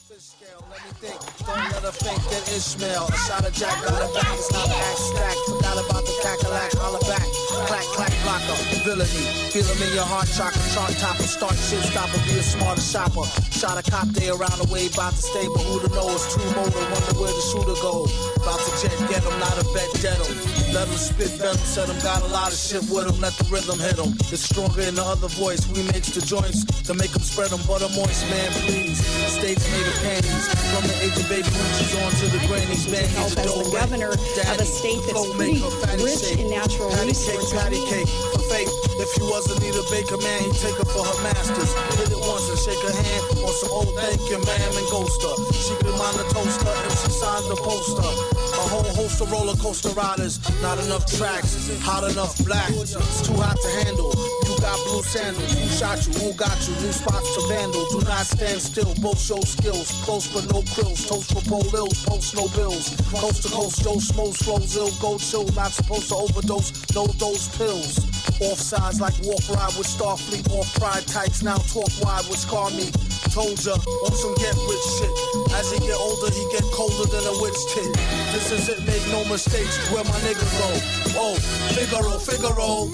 Scale, let me think. Don't let her think that Ishmael. A shot of Jack got her back. It's not an axe stack. Forgot about the cackalack. Holla back. Clack, clack, blocker. Villainy. Feel him in your heart. Chakra, chart topper. Start shit stopper. Be a smarter shopper. Shot a cop day around the way. About to stay, but who to know? It's true motor. Wonder where the shooter go. About to jet get him. Not a bet dead him. Let him spit venom. Said him got a lot of shit with him. Let the rhythm hit him. It's stronger in the other voice. We mix the joints to make him spread them. Butter moist, man, please. States made of panties. From the age of baby moochies on to the grannies. Man, help as the governor of a state that's pretty rich in natural resources. Patty cake for faith. If you wasn't need a baker, man, he'd take her for her masters. Hit it once and shake her hand on some old thank you, ma'am, and ghost her. She could mind the toaster if she signed the poster. A whole host of roller coaster riders. Not enough tracks, hot enough black. It's too hot to handle. You got blue sandals. Who shot you? Who got you? New spots to vandal. Do not stand still. Both show skills. Close but no krills. Toast for pole ills. Post no bills. Coast to coast. Joe smokes flows ill. Go chill. Not supposed to overdose. No those pills. Off sides like walk ride with Starfleet. Off pride tights. Now talk wide with Scar Me. Told ya, on some get rich shit. As he get older, he get colder than a witch tit. This is it, make no mistakes. Where my nigga go? Oh, Figaro, Figaro.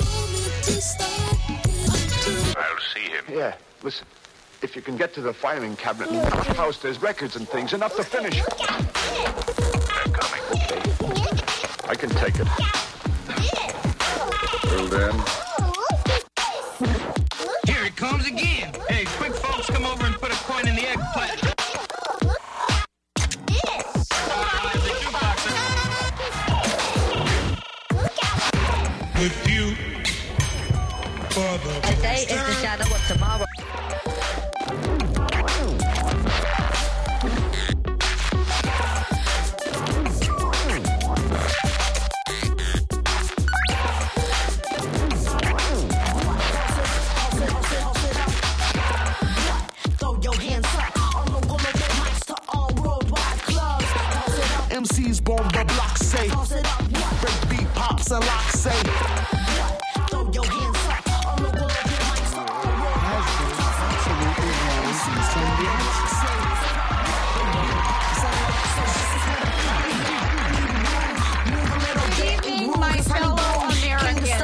I'll see him. Yeah, listen. If you can get to the filing cabinet in the house, there's records and things, enough to finish. They're coming. Okay. I can take it. Well then. Here it comes again. Hey, quick folks, come over and put a coin in the eggplant. With you for the Today is the shadow of tomorrow. MCs bomb the block say. Break beat pops and lock say. Throw your hands up. On the wall, mics Good evening, my fellow Americans.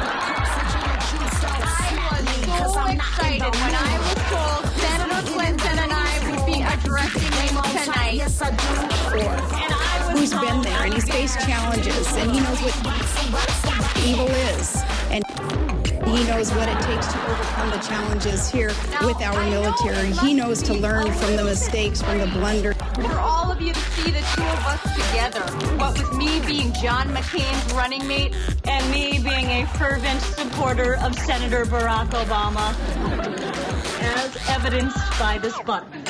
I was so excited when I was told Senator Clinton and I would be addressing him tonight. Yes, I do. Who's been there, and he's faced challenges, and he knows what evil is, and he knows what it takes to overcome the challenges here with our military. He knows to learn from the mistakes, from the blunder. For all of you to see the two of us together, what with me being John McCain's running mate and me being a fervent supporter of Senator Barack Obama, as evidenced by this button.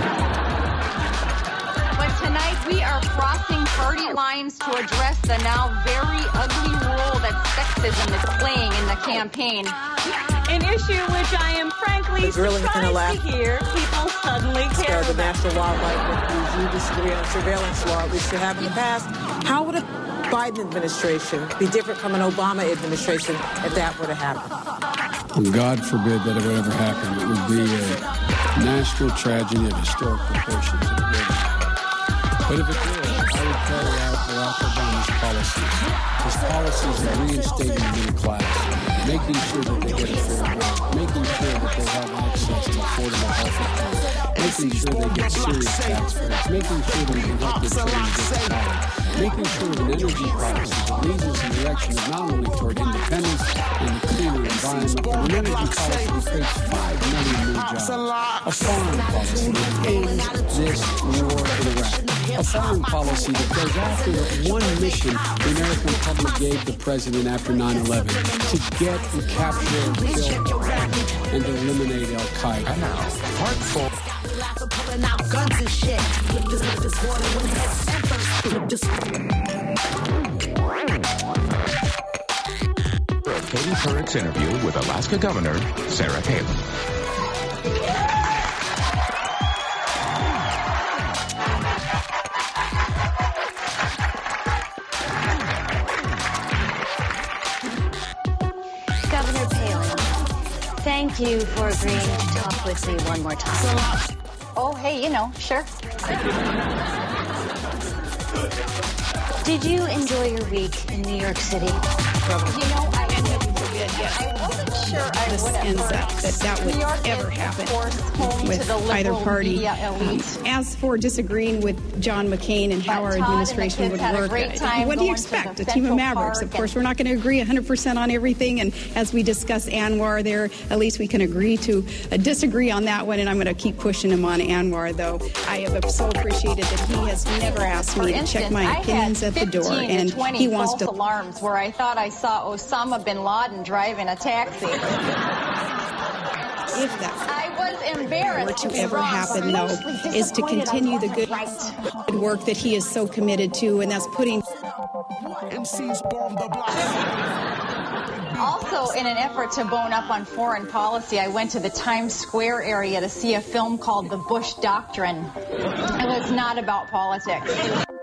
But tonight we are crossing party lines to address the now very ugly role that sexism is playing in the campaign. An issue which I am frankly surprised to hear people suddenly care the about. National Wildlife Refuge disagree on surveillance law, at least you have in the past. How would a Biden administration be different from an Obama administration if that were to happen? Well, God forbid that it would ever happen. It would be a national tragedy of historic proportions. But if it did, I would carry out Barack Obama's policies. His policies of reinstating the middle class, making sure that they get a fair wage, making sure that they have access to affordable health care, making sure they get serious tax breaks, making sure that we can help their children get to college, making sure that energy policy that leads us in the direction of not only toward independence and a cleaner environment, but an energy policy that creates 5 million new jobs, a foreign policy that ends this war in Iraq, a foreign policy that goes after the one mission the American public gave the president after 9/11, to get and capture and kill and to eliminate Al-Qaeda. And now, part 4. Katie Couric's interview with Alaska Governor Sarah Palin. Thank you for agreeing to talk with me one more time. Oh, hey, sure. Did you enjoy your week in New York City? I wasn't sure I would have. That would ever happen with either party. As for disagreeing with John McCain and how our administration would work, what do you expect? A team of mavericks. Of course, we're not going to agree 100% on everything. And as we discuss Anwar there, at least we can agree to disagree on that one. And I'm going to keep pushing him on Anwar, though. I have so appreciated that he has never asked me to check my opinions at the door. And he wants to. Alarms where I thought I saw Osama bin Laden driving a taxi. If that I was embarrassed to ever happen, though, is to continue the good work that he is so committed to, and that's putting Also, in an effort to bone up on foreign policy, I went to the Times Square area to see a film called The Bush Doctrine. It was not about politics.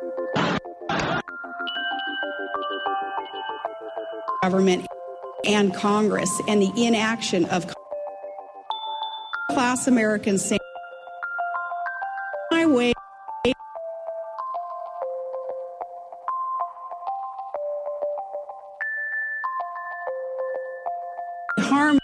Government and Congress and the inaction of class Americans saying, my way. Harm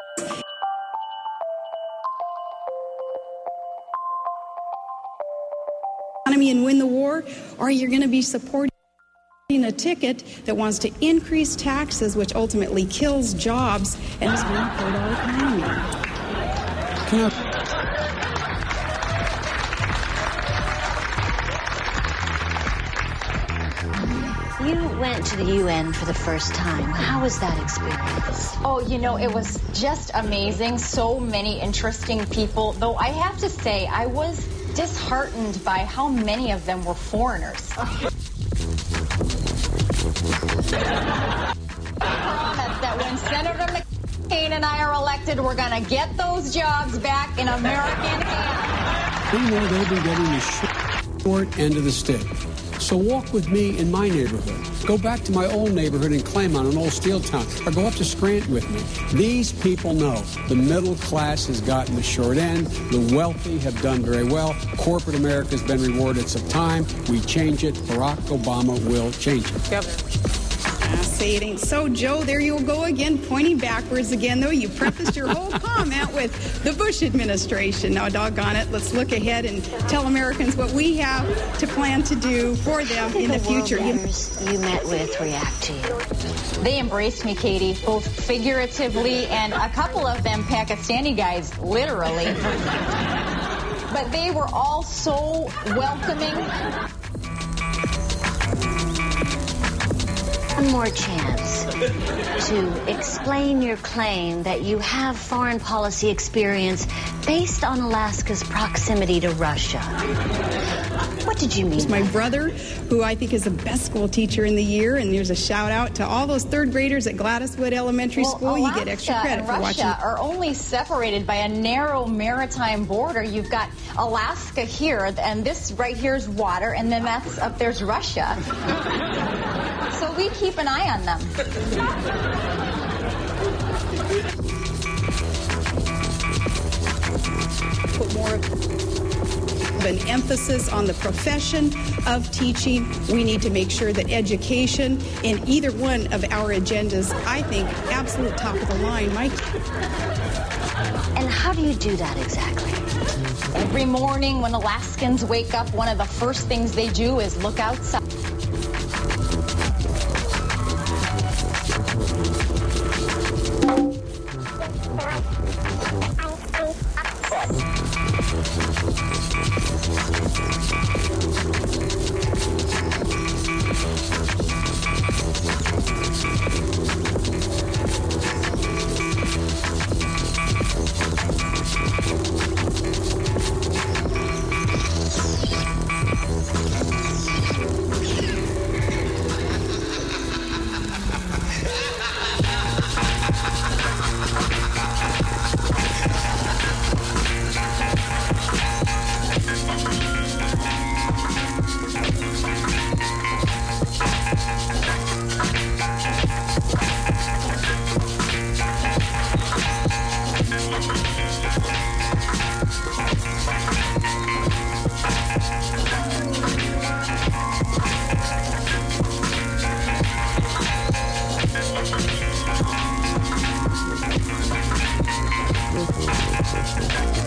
economy and win the war, or you're going to be supporting a ticket that wants to increase taxes, which ultimately kills jobs and is going to hurt our economy. You went to the UN for the first time. How was that experience? Oh, it was just amazing. So many interesting people. Though I have to say, I was disheartened by how many of them were foreigners. Promise that when Senator McCain and I are elected, we're going to get those jobs back in American hands. We know they'll be getting the short end of the stick. So walk with me in my neighborhood. Go back to my old neighborhood in Claymont, an old steel town, or go up to Scranton with me. These people know the middle class has gotten the short end. The wealthy have done very well. Corporate America has been rewarded some time. We change it. Barack Obama will change it. Governor. Say it ain't so, Joe. There you'll go again, pointing backwards again, though. You prefaced your whole comment with the Bush administration. Now, doggone it, let's look ahead and tell Americans what we have to plan to do for them in the future. You met with react to you? They embraced me, Katie, both figuratively and a couple of them Pakistani guys, literally. But they were all so welcoming. One more chance to explain your claim that you have foreign policy experience based on Alaska's proximity to Russia. What did you mean? It's my brother, who I think is the best school teacher in the year, and there's a shout out to all those third graders at Gladyswood Elementary School. Alaska you get extra credit for watching. Russia are only separated by a narrow maritime border. You've got Alaska here, and this right here is water, and then that's up there's Russia. So we keep an eye on them. Put more of an emphasis on the profession of teaching. We need to make sure that education in either one of our agendas, I think, absolute top of the line, Mike. And how do you do that exactly? Every morning when Alaskans wake up, one of the first things they do is look outside.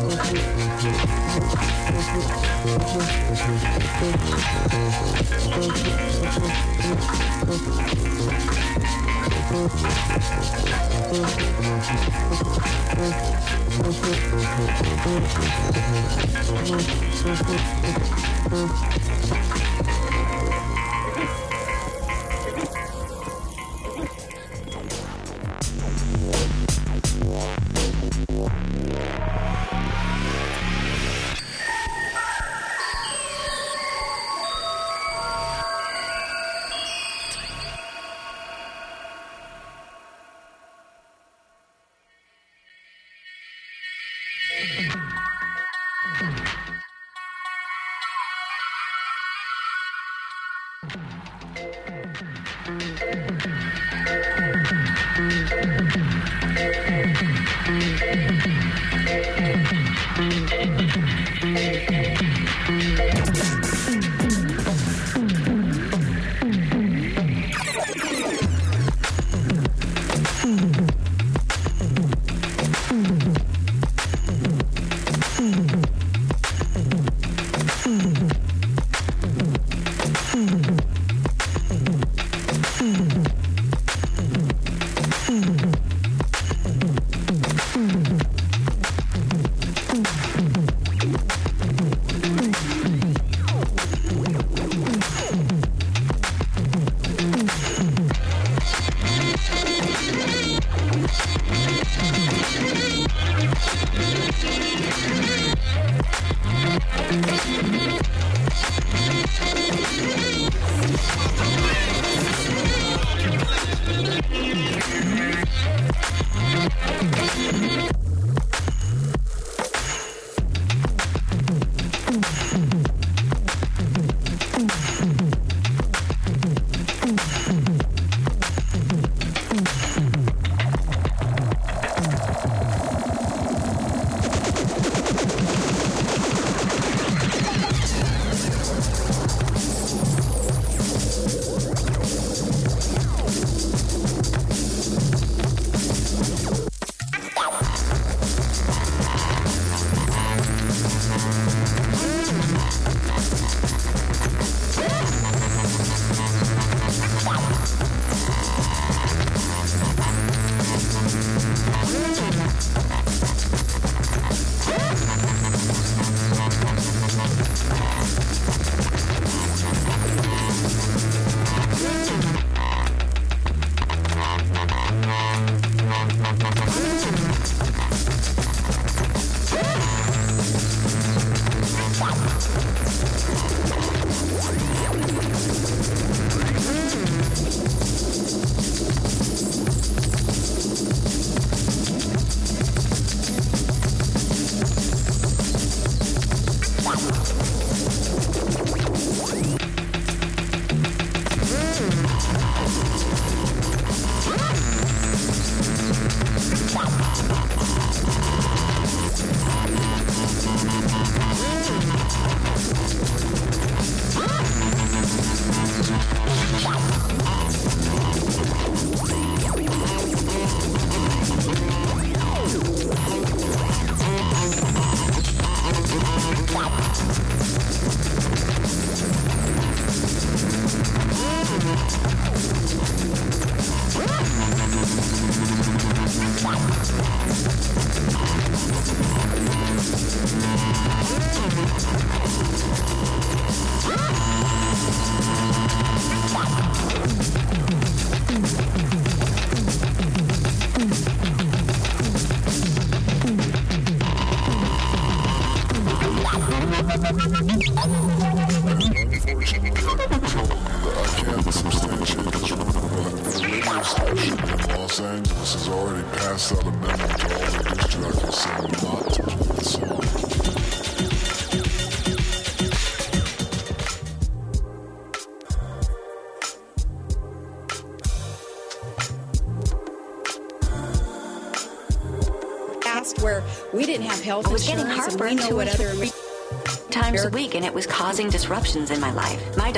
Where we didn't have health insurance, getting heartburn and we know what other times a week, and it was causing disruptions in my life.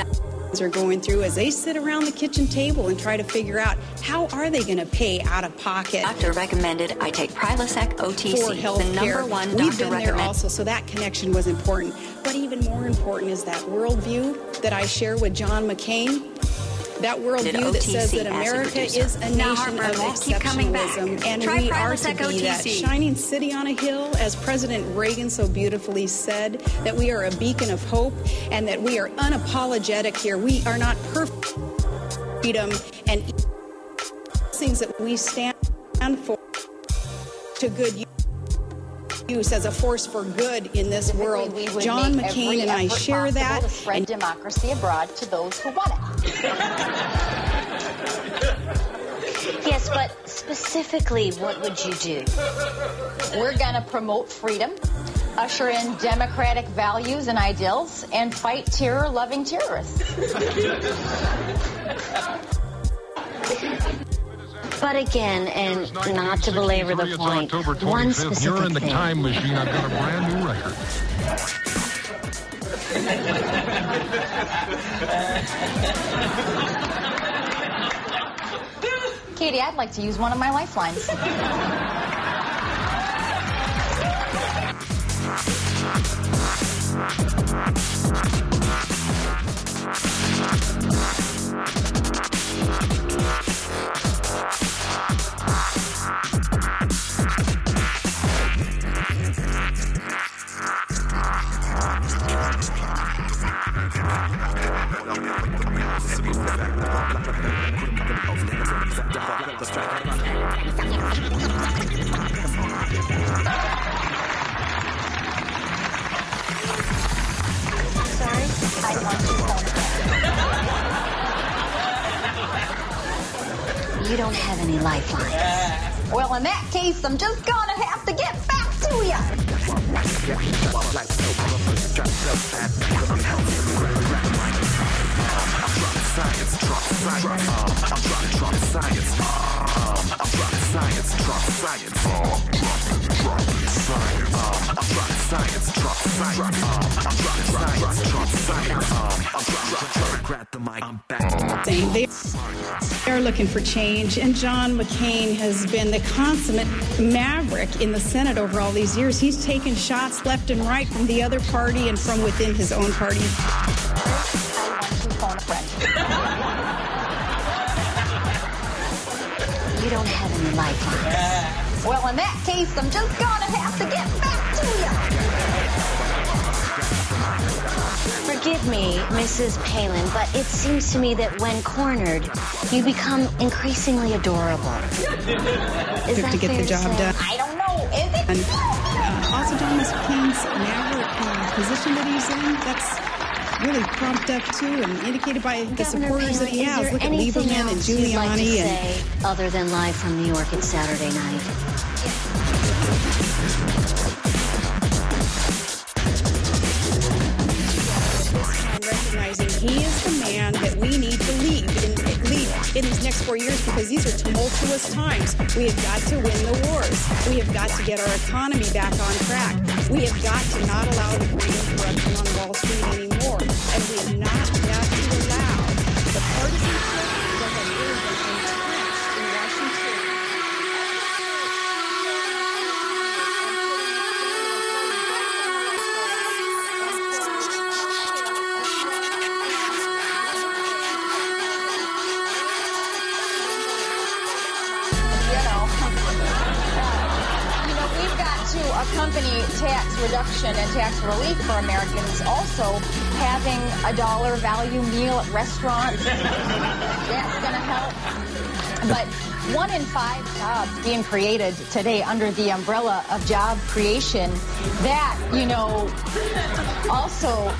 are going through as they sit around the kitchen table and try to figure out how are they going to pay out of pocket. Doctor recommended I take Prilosec OTC, for health the care. number one We've doctor been there recommended. also, so that connection was important. But even more important is that worldview that I share with John McCain. That worldview that says that America is a nation of exceptionalism, and we are to be that shining city on a hill, as President Reagan so beautifully said, that we are a beacon of hope and that we are unapologetic here. We are not perfect. Freedom and things that we stand for to good use as a force for good in this world. John McCain and I share that. To spread democracy abroad to those who want it. Yes, but specifically, what would you do? We're going to promote freedom, usher in democratic values and ideals, and fight terror-loving terrorists. But again, and not to belabor the point, one specific you're in the thing. time machine. I've got a brand new record. Katie, I'd like to use one of my lifelines. You don't have any lifelines. Well, in that case, I'm just gonna have to get back to you. They're looking for change, and John McCain has been the consummate maverick in the Senate over all these years. He's taken shots left and right from the other party and from within his own party. I want to phone a friend. You don't have any lifelines. Well, in that case, I'm just gonna have to get back to you. Forgive me, Mrs. Palin, but it seems to me that when cornered, you become increasingly adorable. Is that to get fair the job say? done. I don't know. Is it? And also John McCain's maverick position that he's in, that's really propped up too and indicated by the supporters that he has. Look at Lieberman and Giuliani and other than live from New York, it's Saturday night. Recognizing he is the man that we need to lead in these next 4 years, because these are tumultuous times. We have got to win the wars. We have got to get our economy back on track. We have got to not allow the greed and corruption on Wall Street anymore. And we have not got to allow the partisanship that has really been entrenched in Washington. Accompany tax reduction and tax relief for Americans, also having a dollar value meal at restaurants. That's going to help. But 1 in 5 jobs being created today under the umbrella of job creation, that, also...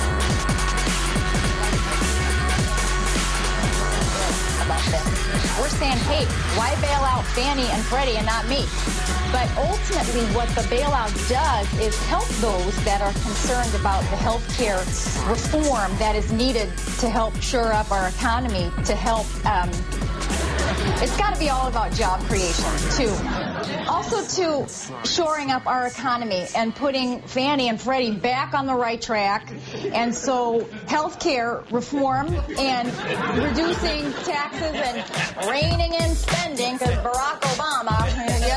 We're saying, hey, why bail out Fannie and Freddie and not me? But ultimately, what the bailout does is help those that are concerned about the health care reform that is needed to help shore up our economy, to help, it's got to be all about job creation, too. Also, to shoring up our economy and putting Fannie and Freddie back on the right track. And so health care reform and reducing taxes and reining in spending, because Barack Obama,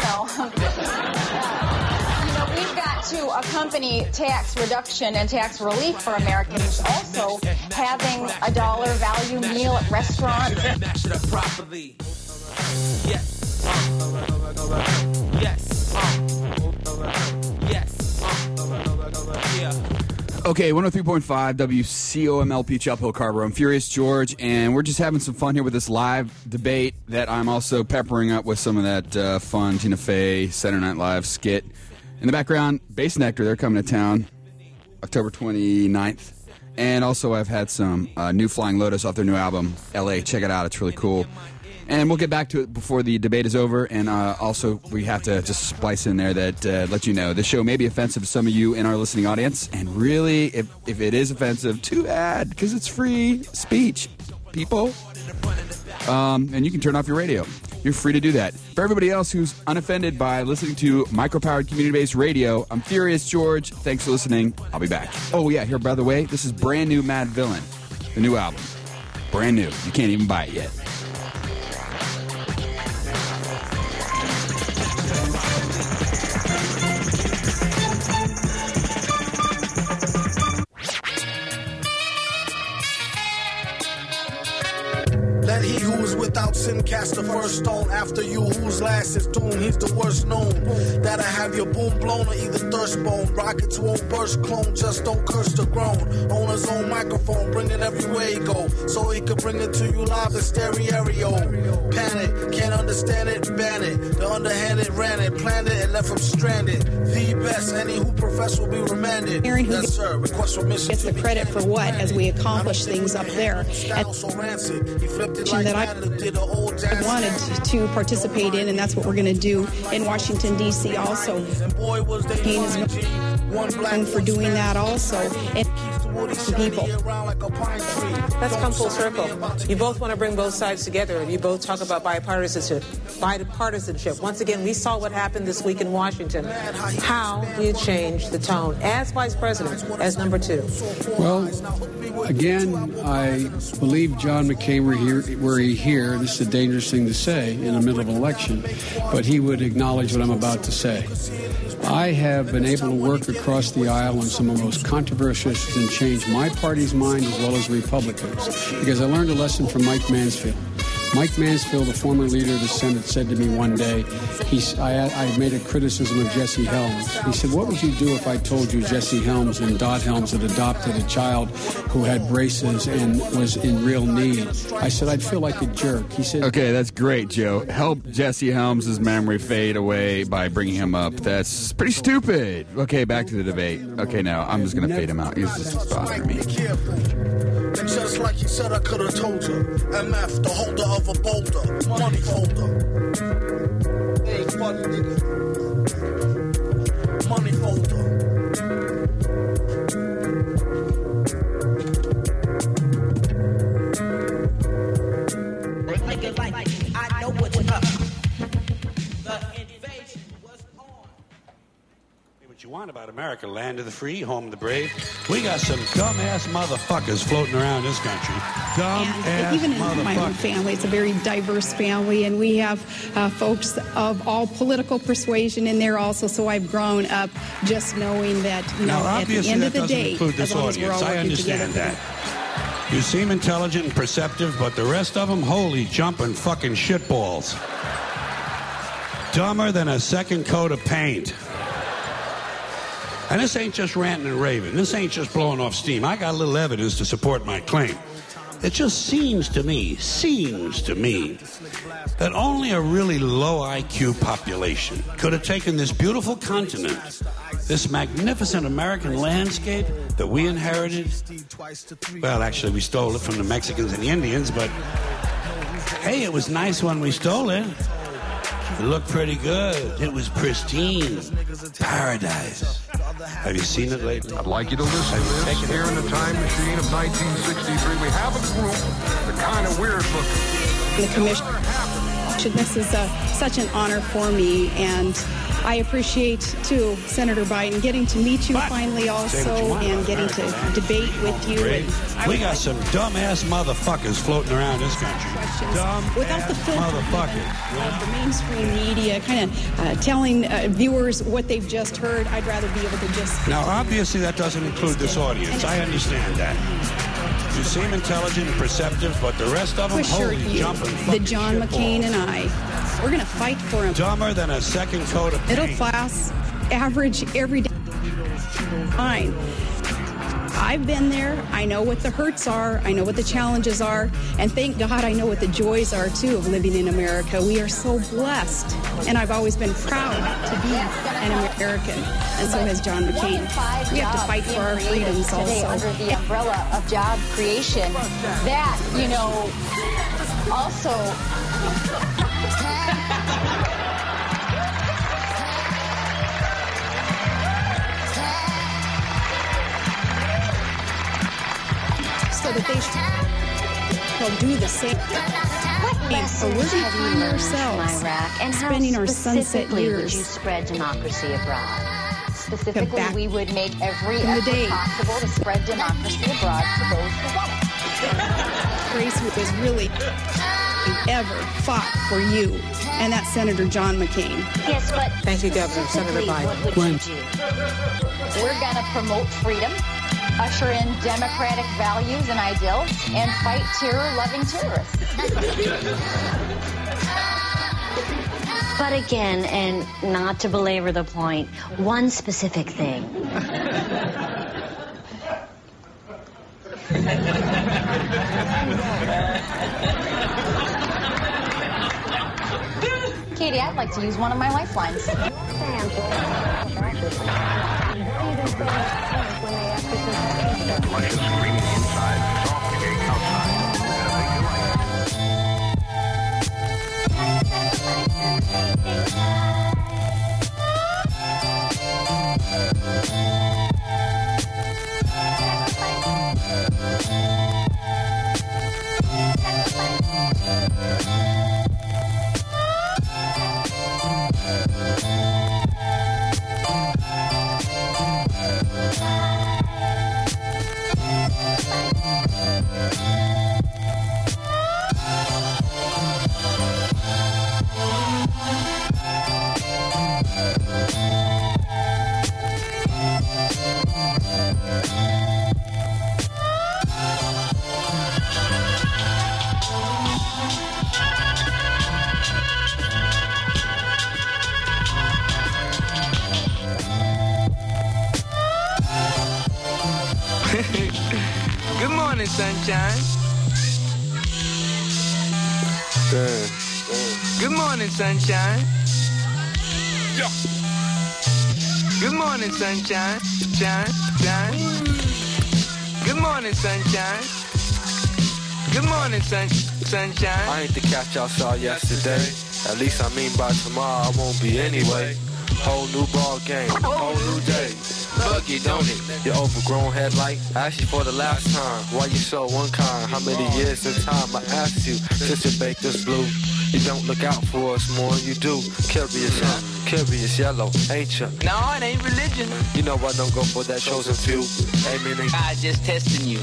we've got to accompany tax reduction and tax relief for Americans. Also, having a dollar value meal at restaurants. Yes. Okay, 103.5 WCOMLP Chapel Hill Carver. I'm Furious George, and we're just having some fun here with this live debate that I'm also peppering up with some of that fun Tina Fey Saturday Night Live skit. In the background, Bass Nectar, they're coming to town October 29th. And also I've had some new Flying Lotus off their new album, LA. Check it out, it's really cool. And we'll get back to it before the debate is over. And also, we have to just splice in there that let you know this show may be offensive to some of you in our listening audience. And really, if it is offensive, too bad, because it's free speech, people. And you can turn off your radio. You're free to do that. For everybody else who's unoffended by listening to micro-powered community-based radio, I'm Furious George. Thanks for listening. I'll be back. Oh, yeah, here, by the way, this is brand new Mad Villain, the new album. Brand new. You can't even buy it yet. Let he who is without sin cast the first stone. After you, whose last is doomed, he's the worst known. That'll have your boom blown or either thirst bone. Rockets won't burst, clone, just don't curse the grown. On his own microphone, bring it everywhere he go, so he could bring it to you live in stereo. Panic, can't understand it, ban it. The underhanded ran it, planned it, and left him stranded. The best, any who profess will be remanded. Aaron, who yes, sir. Request permission gets the credit for what as we accomplish things up there. That I wanted to participate in, and that's what we're going to do in Washington, D.C. also. Kane is known for doing that also. And people. Let's come full circle. You both want to bring both sides together. You both talk about bipartisanship. Once again, we saw what happened this week in Washington. How do you change the tone as vice president, as number two? Well, again, I believe John McCain were he here, this is a dangerous thing to say in the middle of an election, but he would acknowledge what I'm about to say. I have been able to work across the aisle on some of the most controversial issues and change my party's mind as well as Republicans, because I learned a lesson from Mike Mansfield. Mike Mansfield, the former leader of the Senate, said to me one day, I made a criticism of Jesse Helms. He said, what would you do if I told you Jesse Helms and Dot Helms had adopted a child who had braces and was in real need? I said, I'd feel like a jerk. He said, okay, that's great, Joe. Help Jesse Helms' memory fade away by bringing him up. That's pretty stupid. Okay, back to the debate. Okay, now I'm just going to fade him out. He's just bothering me. And just like he said, I could have told you. MF, the holder of a boulder, money folder. Hey, funny nigga. Money folder. I know what's up. The invasion was on. What you want about America, land of the free, home of the brave. We got some dumbass motherfuckers floating around this country. Dumbass even in motherfuckers. my own family, it's a very diverse family, and we have folks of all political persuasion in there also. So I've grown up just knowing that, Now, at the end of the day, this as long as we're all audience. I working understand together. that. You seem intelligent and perceptive, but the rest of them, holy jumping fucking shitballs. Dumber than a second coat of paint. And this ain't just ranting and raving. This ain't just blowing off steam. I got a little evidence to support my claim. It just seems to me that only a really low IQ population could have taken this beautiful continent, this magnificent American landscape that we inherited. Well, actually, we stole it from the Mexicans and the Indians, but Hey, it was nice when we stole it. It looked pretty good. It was pristine. Paradise. Have you seen it lately? I'd like you to listen to this. Here in the time machine of 1963, we have a group that kind of weird looking. The commission. This is such an honor for me, and I appreciate, too, Senator Biden, getting to meet you finally also and getting to debate with you. We got some dumbass motherfuckers floating around this country. Without the filter motherfuckers. The mainstream media kind of telling viewers what they've just heard, I'd rather be able to just... Now, obviously, that doesn't include this audience. I understand that. You seem intelligent and perceptive, but the rest of them, holy jumping the John McCain and I, we're going to fight for him. Dumber than a second coat of paint. Middle class, average, everyday. Fine. I've been there. I know what the hurts are. I know what the challenges are. And thank God I know what the joys are, too, of living in America. We are so blessed. And I've always been proud to be an American. And so has John McCain. We have to fight for our freedoms also. Under the umbrella of job creation. That, you know, also... so that they will do the same. Lessons we're have you becoming learned ourselves, from Iraq, and spending how our sunset specifically would years you spread democracy abroad? Specifically, we would make every effort possible to spread democracy abroad to those who want it. Grace was really ever fought for you, and that's Senator John McCain. Yes, but thank you, Governor. Senator Biden. What would you do? We're going to promote freedom, usher in democratic values and ideals, and fight terror-loving terrorists. But again, and not to belabor the point, one specific thing. Katie, I'd like to use one of my lifelines. Like a screaming inside, suffocating outside, and a big delight. Good morning, sunshine. Good morning, sunshine. Good morning, sunshine. Shine. Good morning, sunshine. Good morning, sunshine. I ain't the catch y'all saw yesterday. At least I mean by tomorrow I won't be anyway. Whole new ball game, whole new day. Buggy, don't it? Your overgrown headlight. I asked you for the last time. Why you so unkind? How many years in time I asked you since you baked this blue? You don't look out for us more than you do. Curious, huh? Curious yellow, ain't you? No, it ain't religion. You know I don't go for that chosen few. Amen. I just testing you.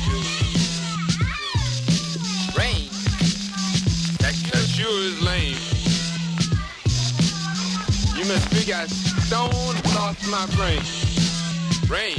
Rain. That sure is lame. You must think I stoned, lost my brain. Rain.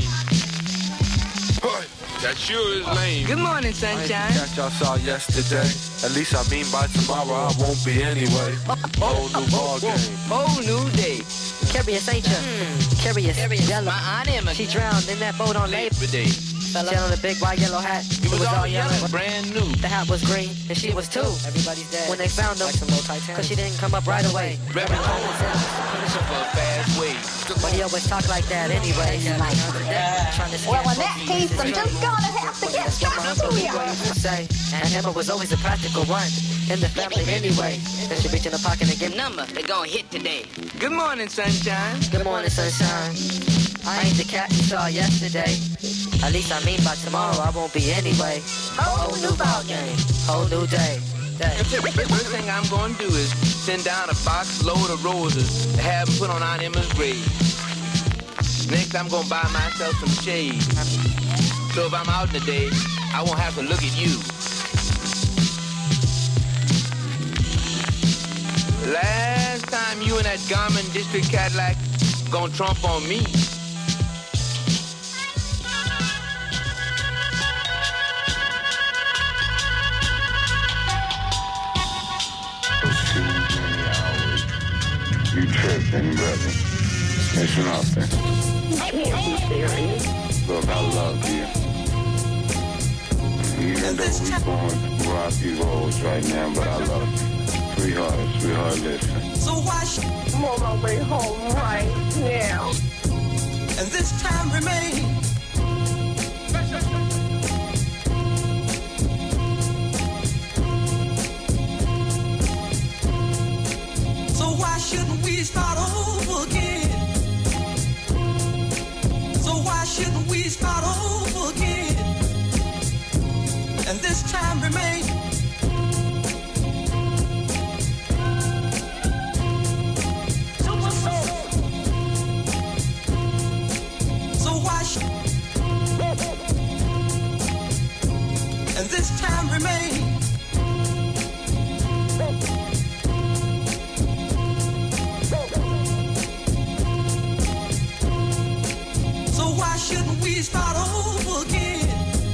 That sure is lame. Good morning, sunshine. I ain't the catch y'all saw yesterday. At least I mean by tomorrow I won't be anyway. Whole new ball game. Whole new day. Curious, ain't ya? Curious. Yellow. My aunt Emma. She drowned in that boat on Labor Day. She had on a big white yellow hat. It was all yellow, brand new. The hat was green, and she was too. Everybody's dead. When they found her, cause she didn't come up right away. Reverend Coleman said, punish her for a fast way. But he always talk like that anyway. Well, in that case, I'm just gonna have to get back to you. And Emma was always a practical one. in the family anyway. Then she reach in the pocket and get number they gon' hit today. Good morning, sunshine. Good morning, sunshine. I ain't the cat you saw yesterday. At least I mean by tomorrow I won't be anyway. Whole new ball game, whole new day. First thing I'm gonna do is send down a box load of roses to have them put on Aunt Emma's grave. Next, I'm gonna buy myself some shades. So if I'm out in the day, I won't have to look at you. Last time you and that Garmin District Cadillac gonna trump on me. You tripping, brother. It's nothing. You can't be serious. Look, I love you. Even though we going through rocky roads right now, but I love you. Sweetheart, listen. So why I'm on my way home right now. And this time remain. So why shouldn't we start over again? So why shouldn't we start over again? And this time remain. So why and this time remain. So why shouldn't we start over again?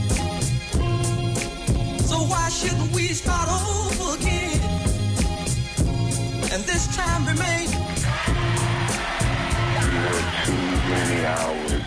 So why shouldn't we start over again? And this time remain. You work too many hours.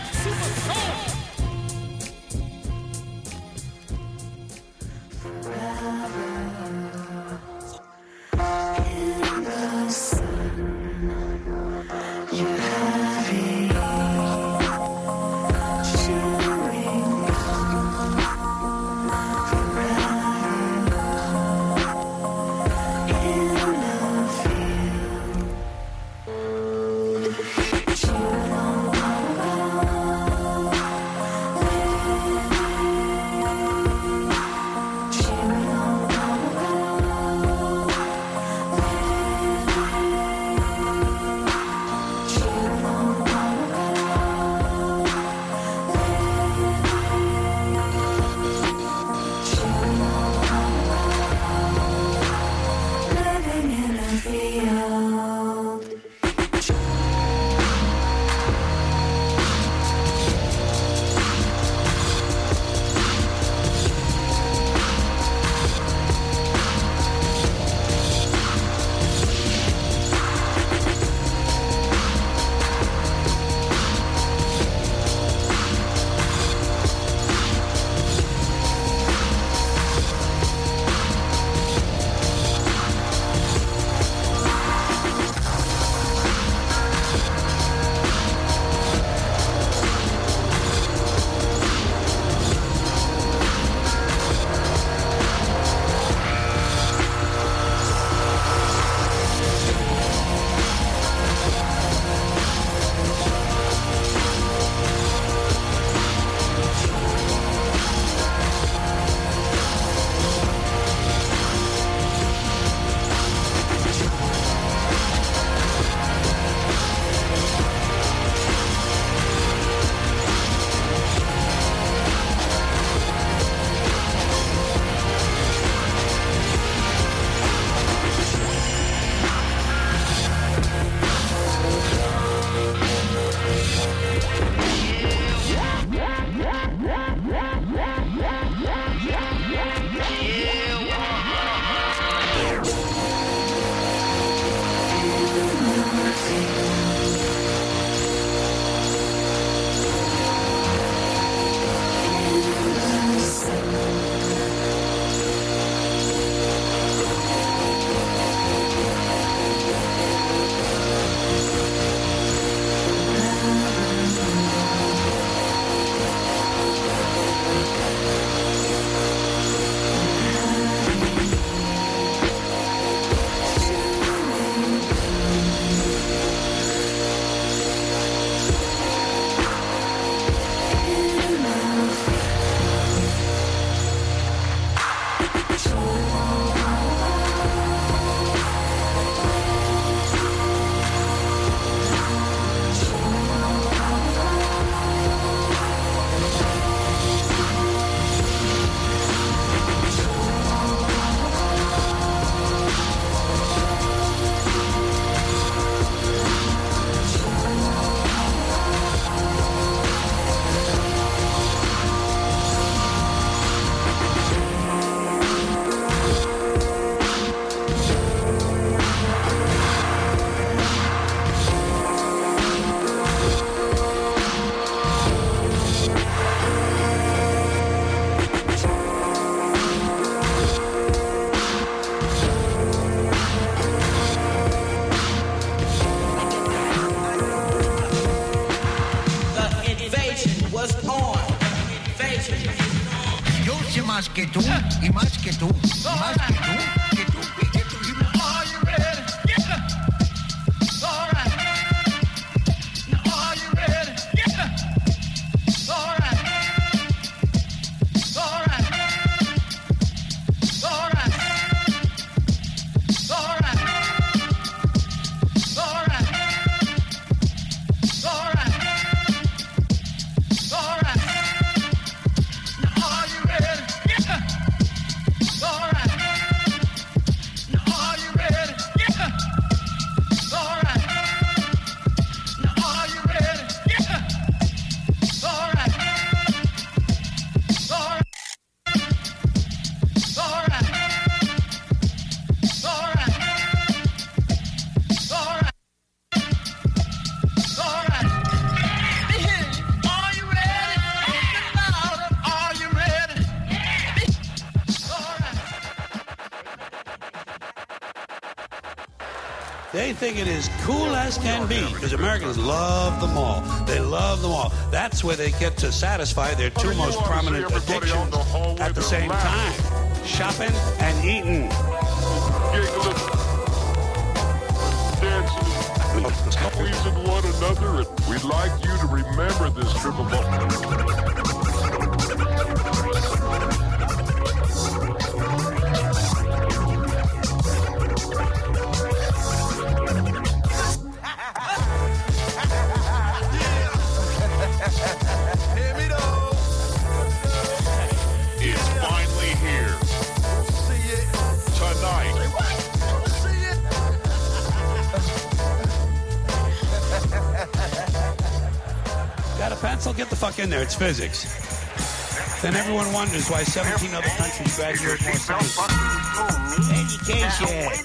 que tú, y más que tú, y más que tú, que tú, que tú. Are you ready? Yeah. All right. Now are you ready? Yeah. All right. All right. All right. All right. All right. All right. All right. Now are you ready? Yeah. All right. Now are you ready? Yeah. All right. Now are you ready? Yeah. All right. All right. All right. All right. All right. All right. Are you ready? Are you ready? All right. They think it is cool as can be because Americans love them all. They love them all. That's where they get to satisfy their two most prominent addictions at the same time: shopping and eating. Giggling, dancing, pleasing one another, and we'd like you to remember this trip of It's finally here. Tonight. Got a pencil? Get the fuck in there. It's physics. Then everyone wonders why 17 other countries graduate more science. Education.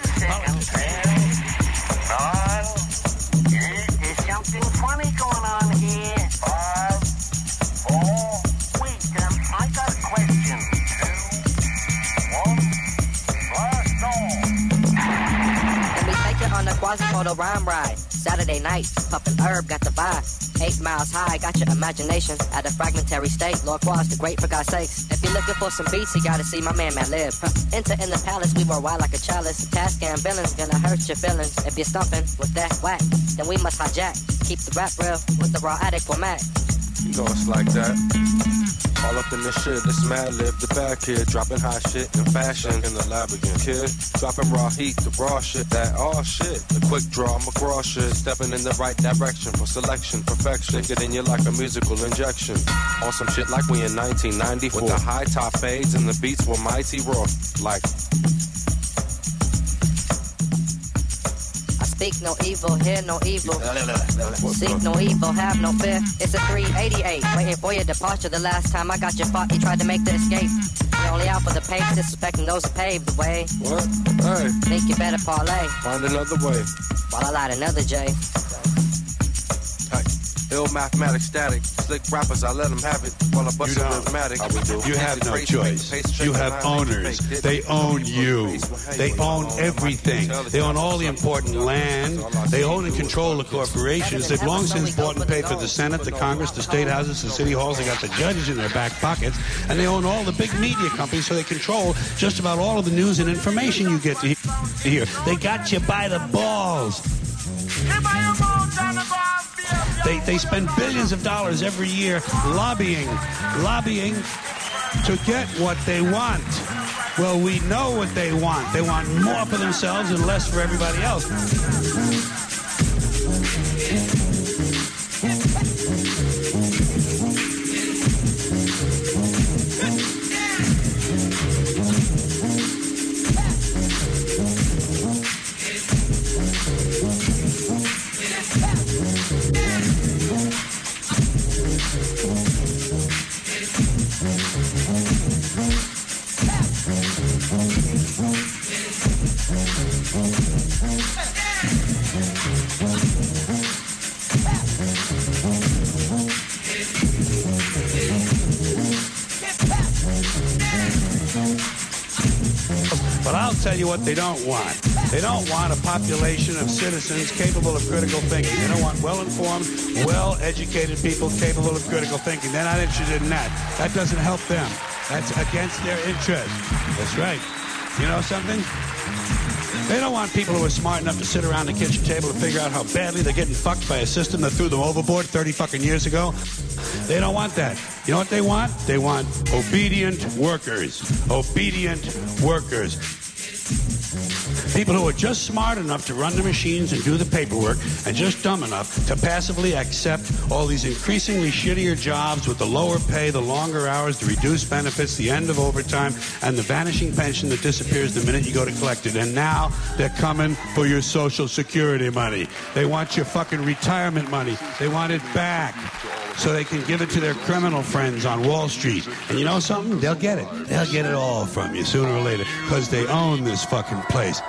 There's something funny going on here. 5, 4. Wait, I got a question. 2, 1. Blast off. Let me take it on the quasi-photo rhyme ride. Saturday night, puffin' herb, got the vibe. 8 miles high, got your imagination at a fragmentary state. Lord Quas, the great, for God's sakes. If you're looking for some beats, you gotta see my man, Lib. Enter in the palace, we were wild like a chalice. Task and villains, gonna hurt your feelings. If you're stumping with that whack, then we must hijack. Keep the rap real with the raw addict format. You know it's like that. All up in the shit, it's Mad Lib, the bad kid, dropping hot shit in fashion in the lab again, kid. Dropping raw heat, the raw shit, that all shit. The quick draw, McGraw shit, stepping in the right direction for selection, perfection. Get in you like a musical injection. On some shit like we in 1994. With the high top fades and the beats were mighty raw. Like, Speak no evil, hear no evil. Seek no evil, have no fear. It's a 388, waiting for your departure. The last time I got your fuck, you tried to make the escape. You're only out for the pace, disrespecting those who paved the way. what? Hey, Think you better parlay find another way. while I light another J. Hey, ill mathematics static. Slick rappers, I let them have it. While I bust You a don't. rhythmatic. You have no choice. You have owners. They own you. They own everything. They own all the important land. They own and control the corporations. They've long since bought and paid for the Senate, the Congress, the state houses, the city halls. They got the judges in their back pockets. And they own all the big media companies, so they control just about all of the news and information you get to hear. They got you by the balls. They spend billions of dollars every year lobbying to get what they want. Well, we know what they want. They want more for themselves and less for everybody else. But I'll tell you what they don't want. They don't want a population of citizens capable of critical thinking. They don't want well-informed, well-educated people capable of critical thinking. They're not interested in that. That doesn't help them. That's against their interest. That's right. You know something? They don't want people who are smart enough to sit around the kitchen table and figure out how badly they're getting fucked by a system that threw them overboard 30 fucking years ago. They don't want that. You know what they want? They want obedient workers. Obedient workers. People who are just smart enough to run the machines and do the paperwork and just dumb enough to passively accept all these increasingly shittier jobs with the lower pay, the longer hours, the reduced benefits, the end of overtime, and the vanishing pension that disappears the minute you go to collect it. And now they're coming for your Social Security money. They want your fucking retirement money. They want it back so they can give it to their criminal friends on Wall Street. And you know something? They'll get it. They'll get it all from you sooner or later because they own this fucking place.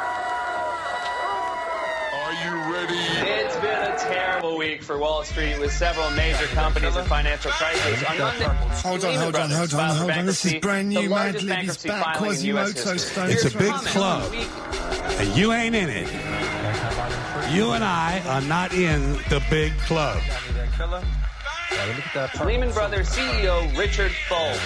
It's been a terrible week for Wall Street with several major companies in financial crisis. On Monday, Hold on. This is brand new. Mad Lib is back. Quasimodo Stone. It's a big club, and you ain't in it. You and I are not in the big club. Lehman Brothers CEO Richard Fuld.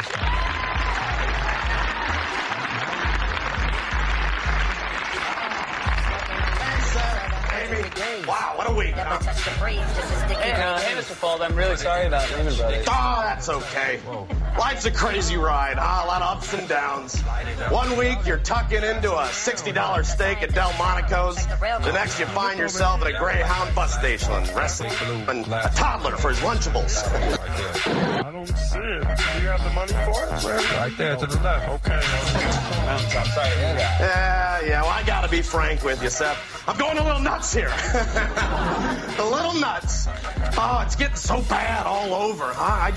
Wow, what a week, huh? Hey, Mr. Fuld, I'm really sorry about Lehman Brothers. Oh, that's okay. Life's a crazy ride, huh? A lot of ups and downs. One week, you're tucking into a $60 steak at Delmonico's. The next, you find yourself at a Greyhound bus station and wrestling a toddler for his Lunchables. I don't see it. Do you have the money for it? Right there to the left. Okay. I'm sorry to hear that. Yeah, well, I gotta be frank with you, Seth. I'm going a little nuts here. A little nuts. Oh, it's getting so bad all over, huh?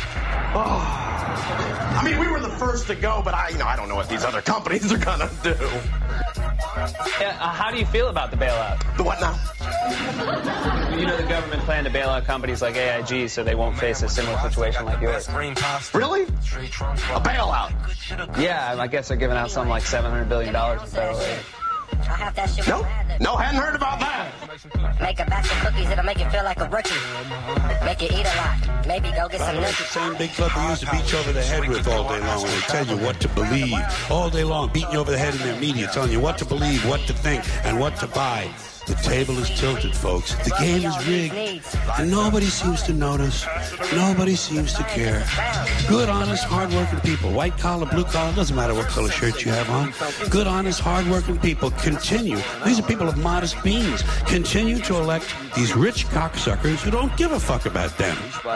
I mean, we were the first to go, but I don't know what these other companies are gonna do. Yeah, how do you feel about the bailout? The what now? You know the government planned to bail out companies like AIG so they won't face a similar situation like yours. Really? A bailout? Yeah, I guess they're giving out something like $700 billion in federal aid. I'll have that shit. No, hadn't heard about that. Make a batch of cookies, it'll make you feel like a rookie. Make you eat a lot. Maybe go get some That's the same big club they used to beat you over the head with all day long when they tell you what to believe. All day long, beating you over the head in their media, telling you what to believe, what to think, and what to buy. The table is tilted, folks. The game is rigged. And nobody seems to notice. Nobody seems to care. Good, honest, hard-working people. White collar, blue collar, doesn't matter what color shirt you have on. Good, honest, hard-working people continue. These are people of modest means. Continue to elect these rich cocksuckers who don't give a fuck about them.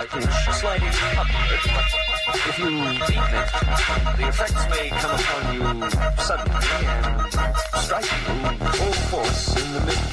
If you deepen it, the effects may come upon you suddenly and strike you full force in the middle.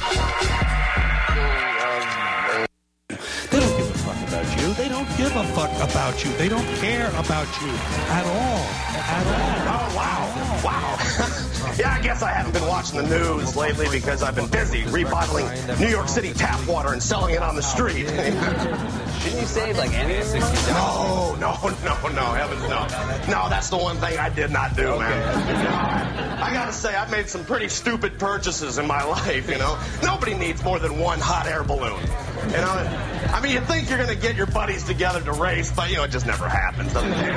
They don't give a fuck about you. They don't give a fuck about you. They don't care about you at all. At all. Oh, wow. Yeah, I guess I haven't been watching the news lately because I've been busy rebottling New York City tap water and selling it on the street. Didn't you save like any $60? No, heavens no. No, that's the one thing I did not do, man. I gotta say, I've made some pretty stupid purchases in my life, you know. Nobody needs more than one hot air balloon. You know, I mean, you think you're gonna get your buddies together to race, but, it just never happens, doesn't it?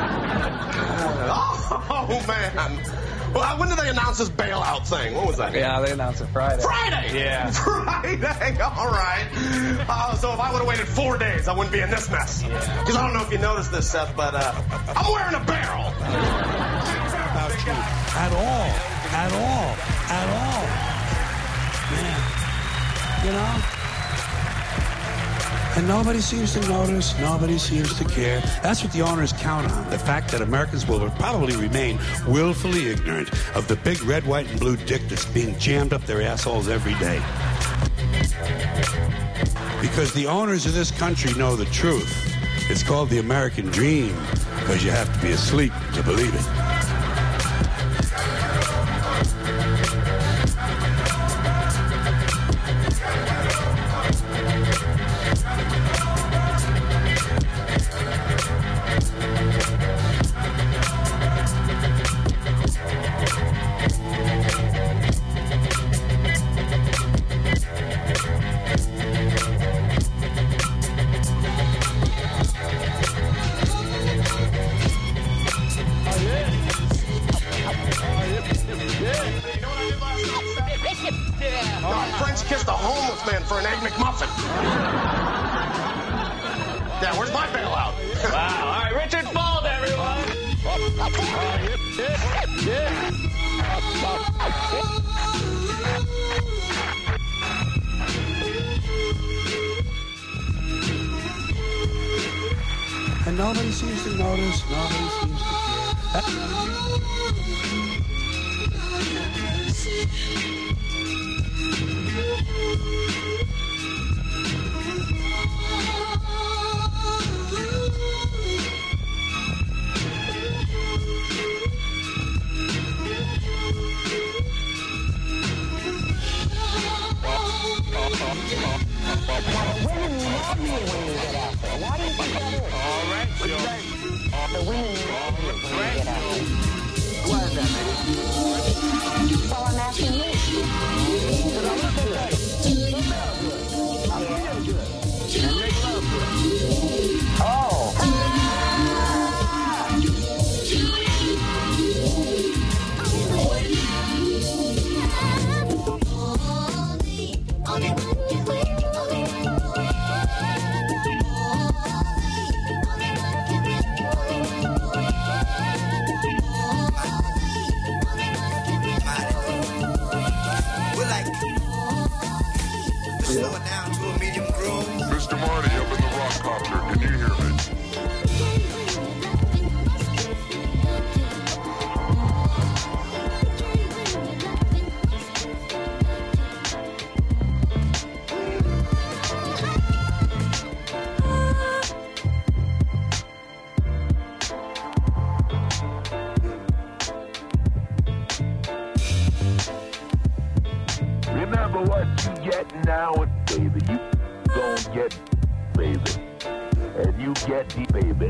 Oh, man. Well, when did they announce this bailout thing? What was that? Yeah, they announced it Friday. Friday? Yeah. Friday? All right. So if I would have waited 4 days, I wouldn't be in this mess. Because I don't know if you noticed this, Seth, but I'm wearing a barrel. About you. At all. Man. You know? And nobody seems to notice. Nobody seems to care. That's what the owners count on. The fact that Americans will probably remain willfully ignorant of the big red, white, and blue dick that's being jammed up their assholes every day. Because the owners of this country know the truth. It's called the American dream, because you have to be asleep to believe it. kissed a homeless man for an Egg McMuffin. Yeah, where's my bailout? Wow. All right, Richard Fuld, everyone. And nobody seems to notice. Nobody seems to Women love you when you get out there. Why do you think that is? All right, Joe. The women love you when you get out there. Why is that, man? Well, I'm asking you. Because I look good. You look good. I feel good. And they love good. Oh. Mr. Marty up in the rock copter. Can you hear me? Remember what you get now, baby. You gon' get, baby. And you get the baby.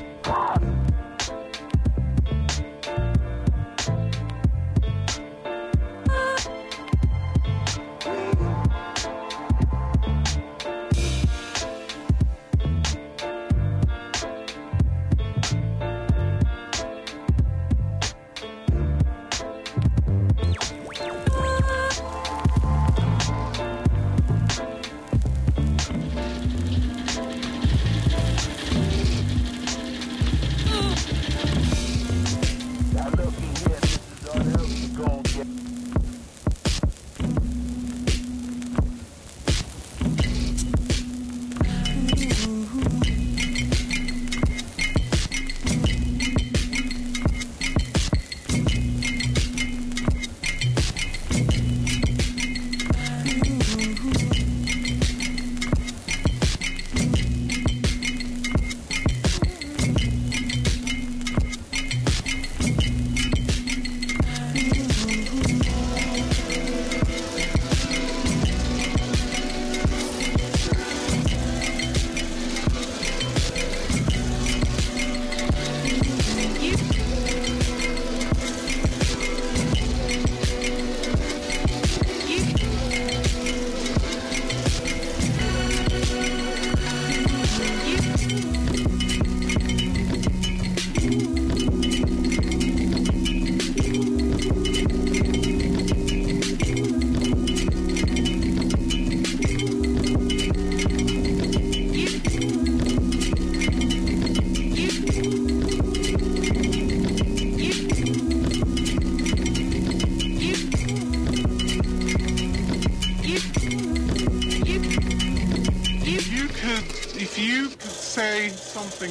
If you could say something.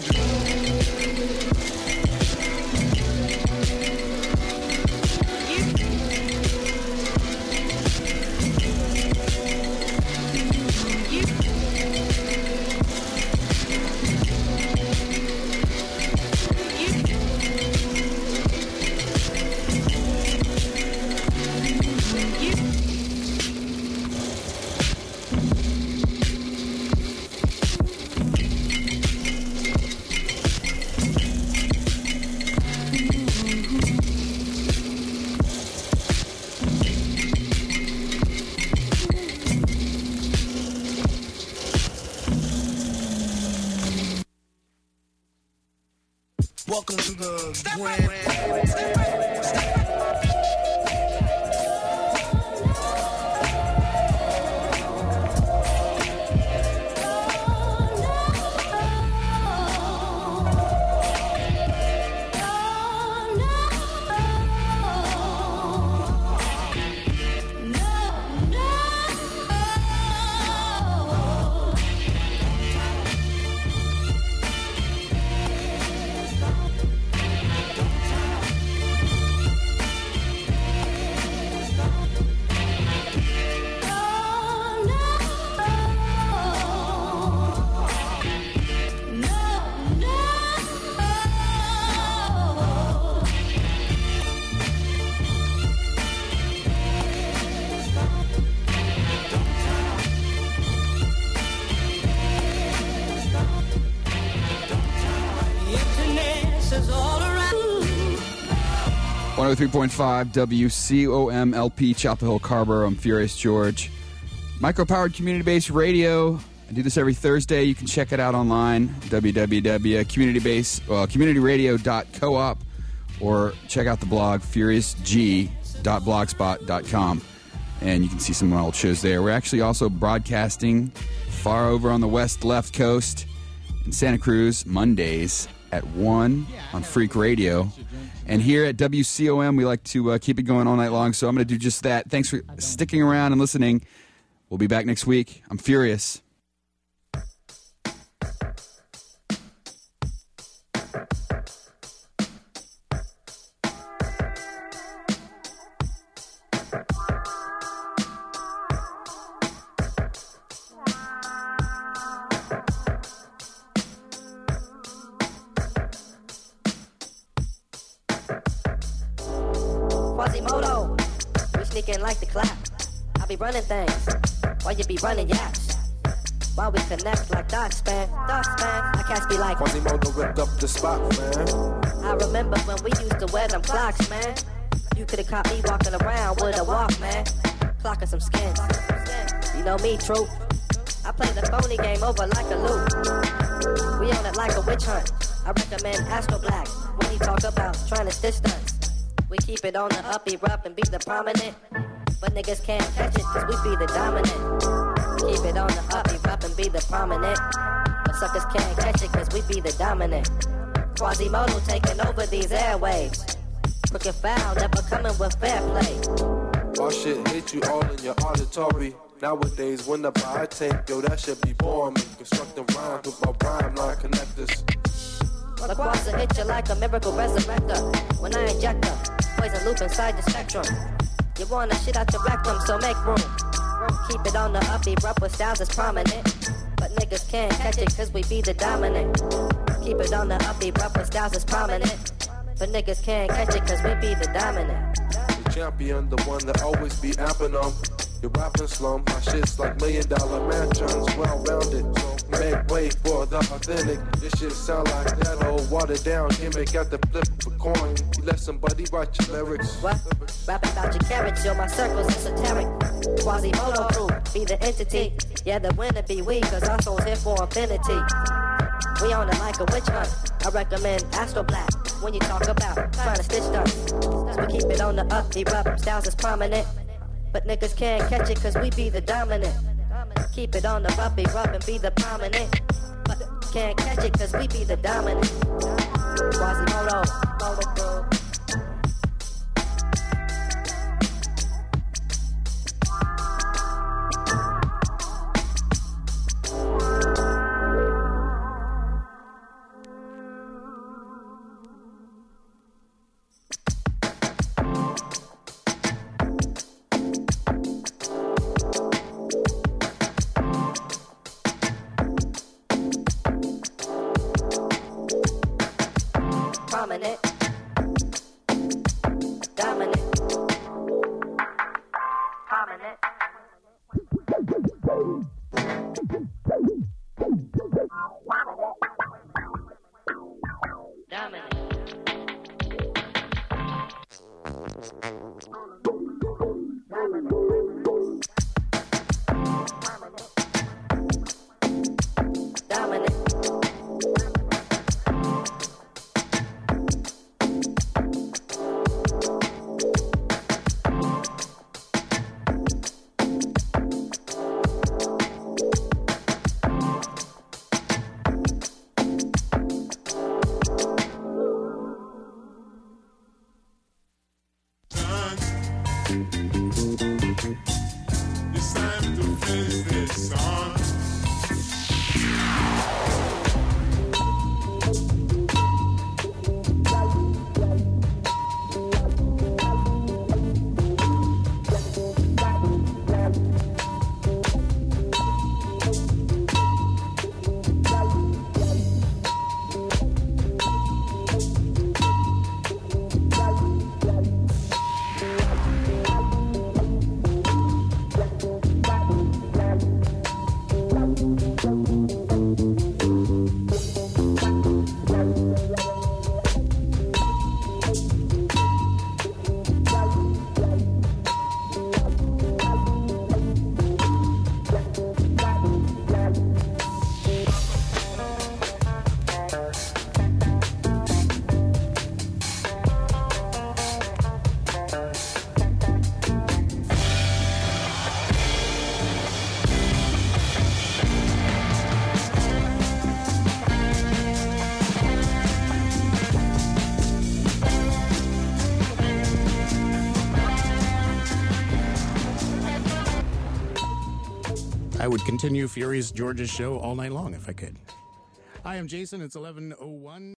Welcome to the Grand. 103.5 WCOMLP, Chapel Hill, Carrboro. I'm Furious George. Micro-powered community-based radio. I do this every Thursday. You can check it out online, www.communityradio.coop, or check out the blog, furiousg.blogspot.com, and you can see some of my old shows there. We're actually also broadcasting far over on the west left coast in Santa Cruz, Mondays at 1 on Freak Radio. And here at WCOM, we like to keep it going all night long, so I'm going to do just that. Thanks for sticking around and listening. We'll be back next week. I'm Furious. Quasimodo, we sneaking like the clap. I be running things while you be running yaps. While we connect like dots, man. I can't be like Quasimodo ripped up the spot, man. I remember when we used to wear them clocks, man. You could've caught me walking around with a Walkman, clocking some skins. You know me, true. I play the phony game over like a loop. We on it like a witch hunt. I recommend Astro Black when he talk about trying to stitch stunts. We keep it on the uppy rough and be the prominent, but niggas can't catch it cause we be the dominant. Keep it on the uppy rough and be the prominent, but suckers can't catch it cause we be the dominant. Quasimodo taking over these airwaves. Crooked foul, never coming with fair play. All shit hit you all in your auditory. Nowadays, when the buy tape, yo, that should be boring me. Constructing rhymes with my rhyme line connectors. The Quasa hit you like a miracle resurrector. When I inject a poison loop inside the spectrum. You wanna shit out your rectum, so make room. Keep it on the uppy, rough with styles is prominent. But niggas can't catch it cause we be the dominant. Keep it on the uppy, rough with styles is prominent. But niggas can't catch it cause we be the dominant. The champion, the one that always be amping them. You're rapping slum, my shit's like $1 million mansions, well-rounded. So make way for the authentic. This shit sound like that old watered down gimmick at the flip of a coin. You let somebody write your lyrics. What? Rapping about your carrots, yo, my circle's esoteric. Quasimodo crew, be the entity. Yeah, the winner be we, cause our souls here for infinity. We on it like a witch hunt. I recommend Astro Black when you talk about trying to stitch stunts. So we keep it on the upbeat, rough styles is prominent. But niggas can't catch it cause we be the dominant. Keep it on the roughy rough and be the prominent. But can't catch it cause we be the dominant. Quasimodo, Moto. Prominent, dominant, prominent. Dominant. Dominant. It's time to finish this song. I would continue Furious George's show all night long if I could. Hi, I'm Jason. It's 11:01.